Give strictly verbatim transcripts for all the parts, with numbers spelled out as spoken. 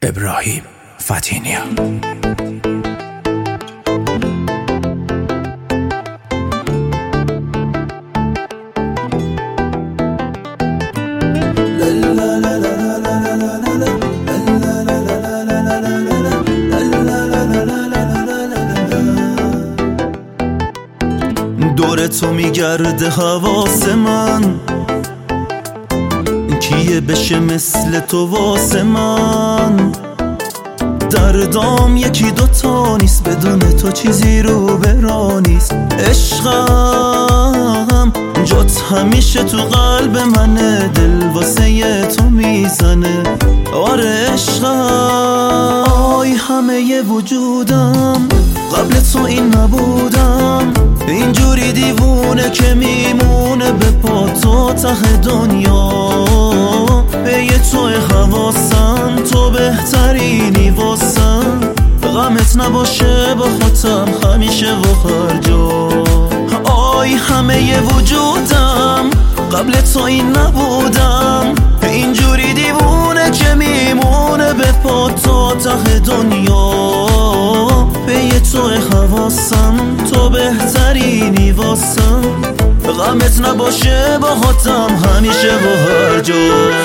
ابراهیم فتینیا. دور تو میگرده حواس من، کیه بشه مثل تو واسه من. دردام یکی دوتا نیست، بدون تو چیزی رو برا نیست. عشقم جات همیشه تو قلب منه، دل واسه تو میزنه. آره عشقم، آی همه وجودم قبل تو این نبودم. اینجوری دیوونه که میمونه به پا تو ته دنیا. به یه توی حواسم، تو بهترینی واسم. غمت نباشه با خودم همیشه و هر جا. آی همه وجودم قبل تو این نبودم. اینجوری دیوونه که میمونه به پا تو ته دنیا. به یه توی حواسم، تو بهترینی واسم. غمت نباشه با خودم همیشه و هر جا.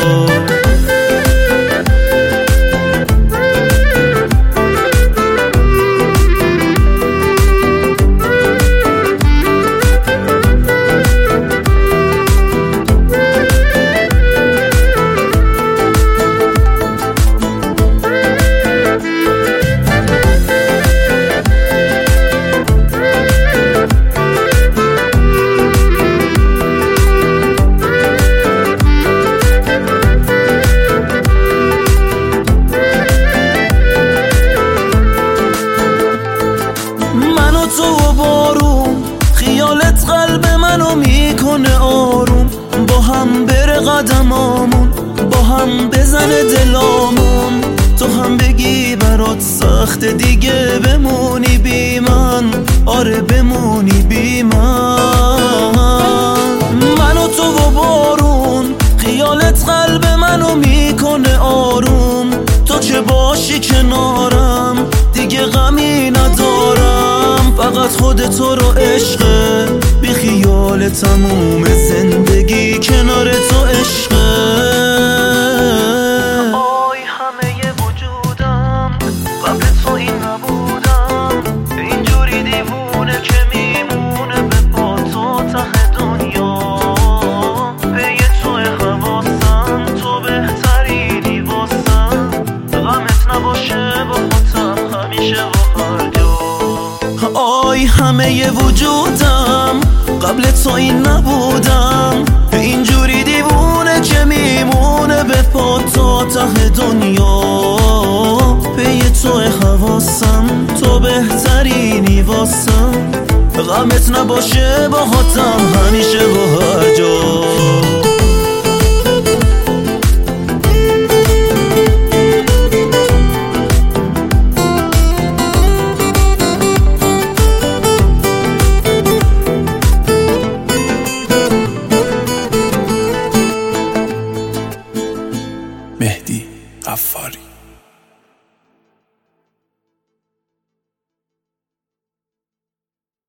خیالت قلب منو میکنه آروم. با هم بره قدمامون، با هم بزنه دلامون. تو هم بگی برات سخت دیگه بمونی بی من. آره بمونی بی من. من و تو و بارون، خیالت قلب منو میکنه آروم. تو چه باشی کنارم دیگه غمی ندارم. فقط خود تو رو عشقه، بی خیال تموم زندگی کنار تو عشقه. آی همه وجودم قبل تو این نبودم. اینجوری دیوونه که میمونه به پا تو ته دنیا. به یه توی حواسم، تو بهترینی واسم. غمت نباشه با خودم همیشه و هر جا. آی همه وجودم قبل تو این نبودم. اینجوری دیوونه که میمونه به پا تو ته دنیا. به یه توی حواسم، تو بهترینی واسم. غمت نباشه با خودم همیشه و هر جا.